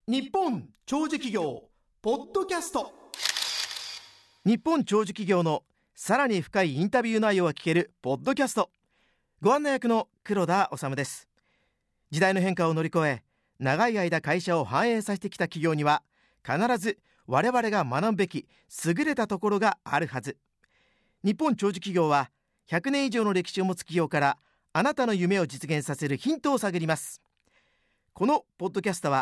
日本長寿企業ポッドキャスト。 日本長寿企業のさらに深いインタビュー内容が聞けるポッドキャスト。ご案内役の黒田治です。時代の変化を乗り越え、長い間会社を繁栄させてきた企業には必ず我々が学ぶべき優れたところがあるはず。日本長寿企業は100年以上の歴史を持つ企業からあなたの夢を実現させるヒントを探ります。このポッドキャストは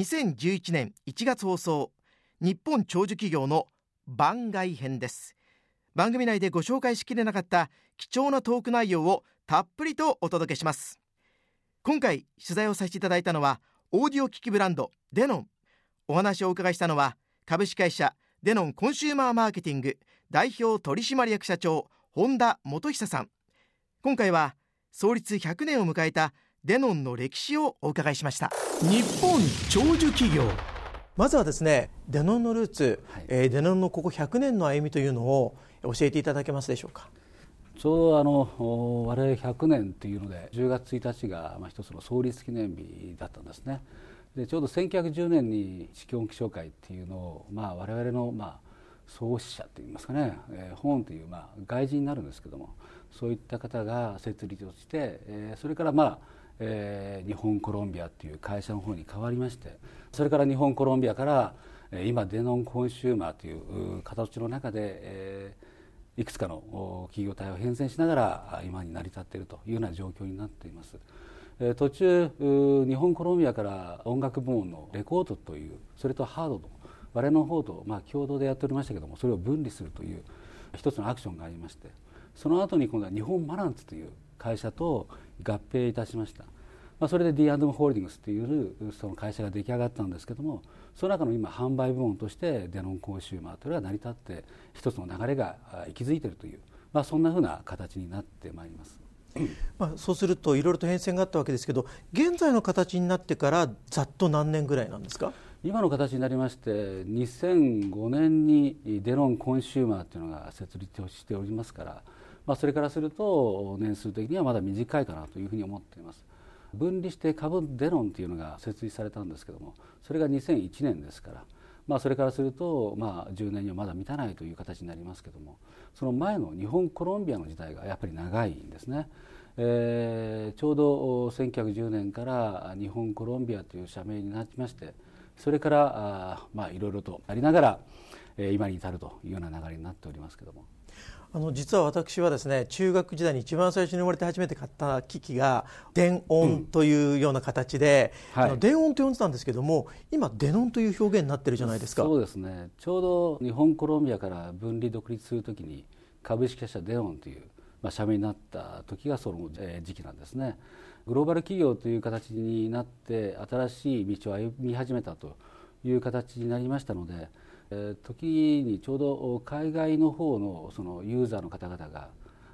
2011年1月放送、日本長寿企業の番外編です。番組内でご紹介しきれなかった貴重なトーク内容をたっぷりとお届けします。今回取材をさせていただいたのはオーディオ機器ブランドデノン。お話をお伺いしたのは株式会社デノンコンシューマーマーケティング代表取締役社長本田元久さん。今回は創立100年を迎えたデノンの歴史をお伺いしました。 日本長寿企業。 まずはですね、デノンのルーツ、デノンのここ100年の歩みというのを教えていただけますでしょうか。 ちょうど我々100年というので10月1日が一つの創立記念日だったんですね。でちょうど1910年に地球音気商会っていうのを、我々の創始者といいますかね、本という外人になるんですけども、そういった方が設立をして、それから日本コロンビアという会社の方に変わりまして、それから日本コロンビアから今デノンコンシューマーという形の中で、いくつかの企業体を変遷しながら今に成り立っているというような状況になっています。途中日本コロンビアから音楽部門のレコードという、それとハードの我々の方と共同でやっておりましたけども、それを分離するという一つのアクションがありまして、その後に今度は日本マランツという会社と合併いたしました。それで D&M ホールディングスというその会社が出来上がったんですけども、その中の今販売部門としてデノンコンシューマーというのが成り立って一つの流れが息づいているという、そんなふうな形になってまいります。 そうするといろいろと変遷があったわけですけど、現在の形になってからざっと何年ぐらいなんですか。 今の形になりまして2005年にデノンコンシューマーというのが設立をしておりますから、それからすると年数的にはまだ短いかなというふうに思っています。分離して株デノンというのが設立されたんですけども、それが2001年ですから、それからすると10年にはまだ満たないという形になりますけども、その前の日本コロンビアの時代がやっぱり長いんですね。ちょうど1910年から日本コロンビアという社名になりまして、それからいろいろとありながら今に至るというような流れになっておりますけども、 実は私はですね、中学時代に一番最初に生まれて初めて買った機器が電音というような形で、電音と呼んでたんですけども、今デノンという表現になってるじゃないですか。 そうですね、ちょうど日本コロンビアから分離独立するときに株式会社デノンという社名になった時がその時期なんですね。グローバル企業という形になって新しい道を歩み始めたという形になりましたので、時にちょうど海外の方のそのユーザーの方々が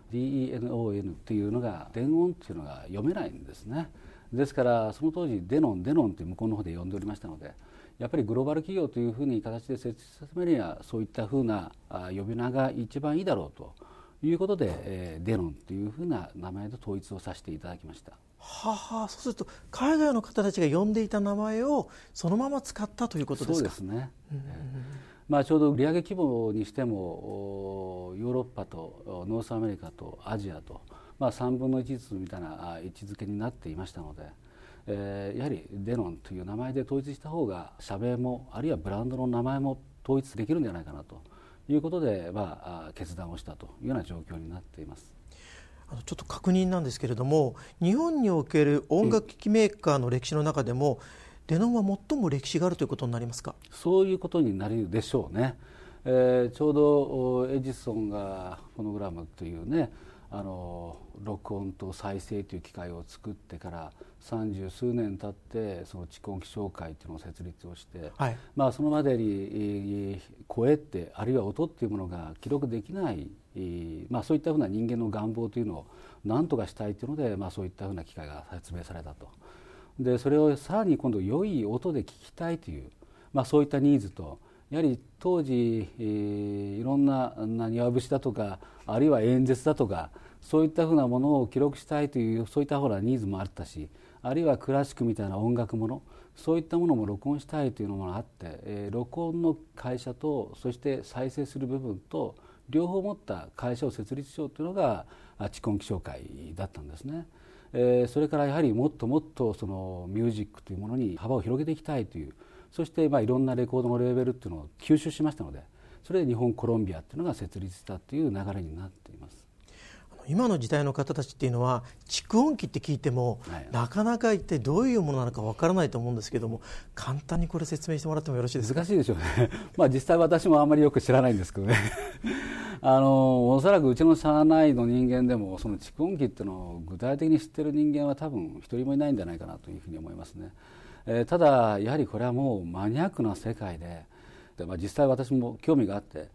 DENON というのが電音というのが読めないんですね。ですからその当時デノンという向こうの方で呼んでおりましたので、やっぱりグローバル企業というふうに形で設立するためにはそういったふうな呼び名が一番いいだろうということで、デノンというふうな名前で統一をさせていただきました。 そうすると海外の方たちが呼んでいた名前をそのまま使ったということですか。 そうですね。ちょうど売上規模にしてもヨーロッパとノースアメリカとアジアと、3分の1ずつみたいな位置づけになっていましたので、やはりデノンという名前で統一した方が社名もあるいはブランドの名前も統一できるんじゃないかなということで、決断をしたというような状況になっています。 ちょっと確認なんですけれども、日本における音楽機器メーカーの歴史の中でも、デノンは最も歴史があるということになりますか。 そういうことになるでしょうね。ちょうどエジソンがフォノグラムというね、録音と再生という機械を作ってから30数年経って、その蓄音機商会というのを設立をして、そのまでに声ってあるいは音っていうものが記録できない、そういったふうな人間の願望というのを何とかしたいというので、そういったふうな機械が発明されたと。でそれをさらに今度良い音で聞きたいという、そういったニーズと、やはり当時、いろんな庭節だとかあるいは演説だとかそういったふうなものを記録したいというそういったニーズもあったし、あるいはクラシックみたいな音楽もの、 そういったものも録音したいというのもあって、録音の会社とそして再生する部分と両方持った会社を設立しようというのが蓄音機協会だったんですね。それからやはりもっともっとそのミュージックというものに幅を広げていきたいという、そしていろんなレコードのレーベルっていうのを吸収しましたので、それで日本コロンビアっていうのが設立したという流れになっています。 今の時代の方たちっていうのは蓄音機って聞いても、なかなか一体どういうものなのかわからないと思うんですけども、簡単にこれ説明してもらってもよろしいですか？ 難しいでしょうね実際私もあんまりよく知らないんですけどねおそらくうちの社内の人間でもその蓄音機っていうのを具体的に知っている人間は多分一人もいないんじゃないかなというふうに思いますね。ただやはりこれはもうマニアックな世界で、実際私も興味があって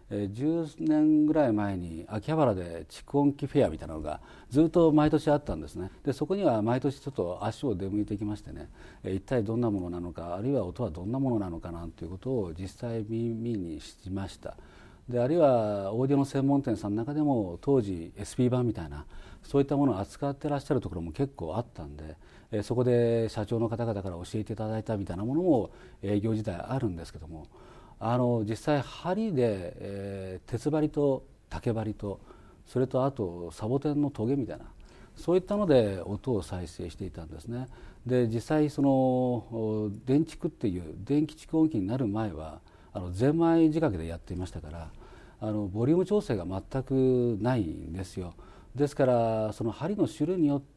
10年ぐらい前に秋葉原で蓄音機フェアみたいなのがずっと毎年あったんですね。でそこには毎年ちょっと足を出向いてきましてね、一体どんなものなのか、あるいは音はどんなものなのかなんていうことを実際耳にしました。であるいはオーディオの専門店さんの中でも当時 SP 版みたいなそういったものを扱ってらっしゃるところも結構あったんで、そこで社長の方々から教えていただいたみたいなものも営業時代あるんですけども、実際針で、鉄針と竹針とそれとあとサボテンのトゲみたいなそういったので音を再生していたんですね。で実際その電蓄っていう電気蓄音機になる前はゼンマイ仕掛けでやっていましたからボリューム調整が全くないんですよ。ですからその針の種類によって、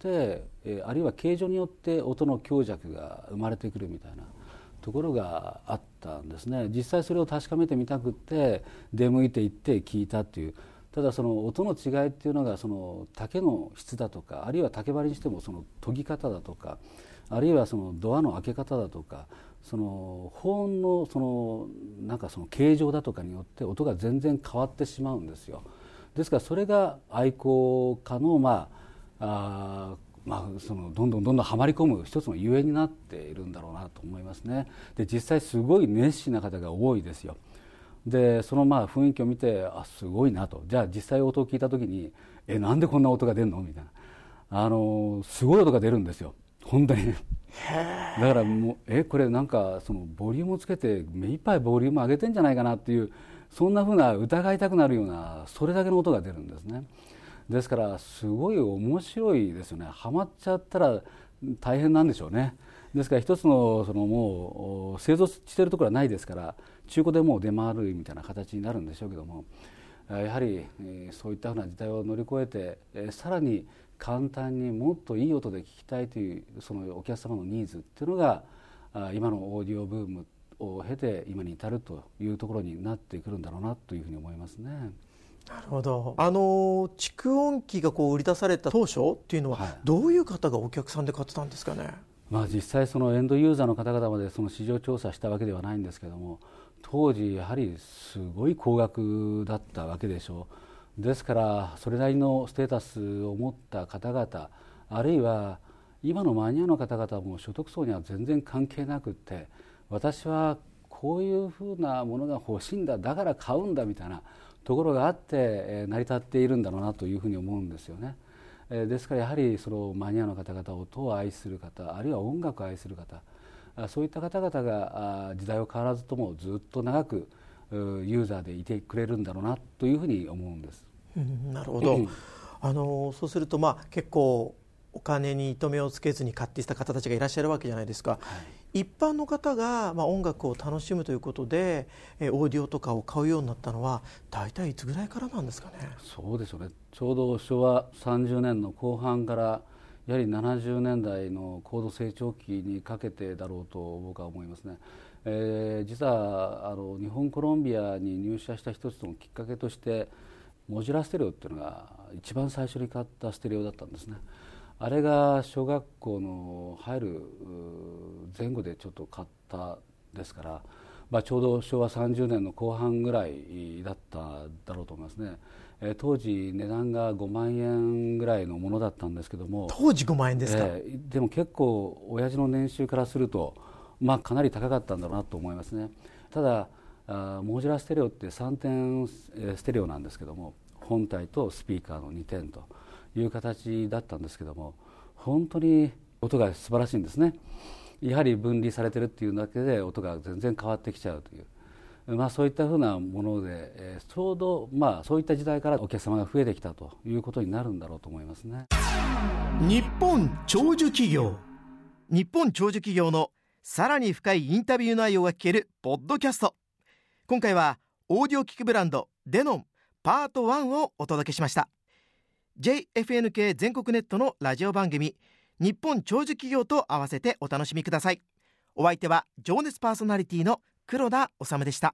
あるいは形状によって音の強弱が生まれてくるみたいなところがあったんですね。実際それを確かめてみたくって出向いていって聞いたっていう。ただその音の違いっていうのがその竹の質だとか、あるいは竹針にしてもその研ぎ方だとか、あるいはそのドアの開け方だとか、その保音のそのなんかその形状だとかによって音が全然変わってしまうんですよ。ですからそれが愛好家のそのどんどんはまり込む一つのゆえんになっているんだろうなと思いますね。で実際すごい熱心な方が多いですよ。でその雰囲気を見てすごいなと。じゃあ実際音を聞いた時になんでこんな音が出るのみたいなすごい音が出るんですよ本当にだからもうこれなんかそのボリュームをつけて目いっぱいボリューム上げてんじゃないかなっていう、そんなふうな疑いたくなるようなそれだけの音が出るんですね。ですからすごい面白いですよね。ハマっちゃったら大変なんでしょうね。ですから一つのもう製造しているところはないですから中古でもう出回るみたいな形になるんでしょうけども、やはりそういったふうな時代を乗り越えてさらに簡単にもっといい音で聞きたいというそのお客様のニーズっていうのが今のオーディオブームを経て今に至るというところになってくるんだろうなというふうに思いますね。 なるほど。蓄音機が売り出された当初っていうのはどういう方がお客さんで買ってたんですかね？ 実際そのエンドユーザーの方々までその市場調査したわけではないんですけども、当時やはりすごい高額だったわけでしょう。ですからそれなりのステータスを持った方々、あるいは今のマニアの方々も所得層には全然関係なくって、私はこういうふうなものが欲しいんだ、だから買うんだみたいなところがあって成り立っているんだろうなというふうに思うんですよね。ですからやはりそのマニアの方々、音を愛する方、あるいは音楽を愛する方、そういった方々が時代を変わらずともずっと長くユーザーでいてくれるんだろうなというふうに思うんです。 なるほど。そうすると結構お金に糸目をつけずに買っていた方たちがいらっしゃるわけじゃないですか。一般の方が音楽を楽しむということでオーディオとかを買うようになったのは大体いつぐらいからなんですかね？ そうでしょうね。ちょうど昭和30年の後半からやはり70年代の高度成長期にかけてだろうと僕は思いますね。実は日本コロンビアに入社した一つのきっかけとしてモジュラステレオっていうのが一番最初に買ったステレオだったんですね。あれが小学校の入る前後でちょっと買ったですから、ちょうど昭和30年の後半ぐらいだっただろうと思いますね。当時値段が5万円ぐらいのものだったんですけども。 当時5万円ですか？ でも結構親父の年収からするとかなり高かったんだろうなと思いますね。ただモジュラステレオって3点ステレオなんですけども、本体とスピーカーの2点という形だったんですけども、本当に音が素晴らしいんですね。 やはり分離されてるっていうだけで音が全然変わってきちゃうという、そういったふうなもので、ちょうどそういった時代からお客様が増えてきたということになるんだろうと思いますね。 日本長寿企業。 日本長寿企業のさらに深いインタビュー内容が聞けるポッドキャスト。今回はオーディオ機器ブランドデノンパート1をお届けしました。 JFNK 全国ネットのラジオ番組日本長寿企業と合わせてお楽しみください。お相手は情熱パーソナリティの黒田治でした。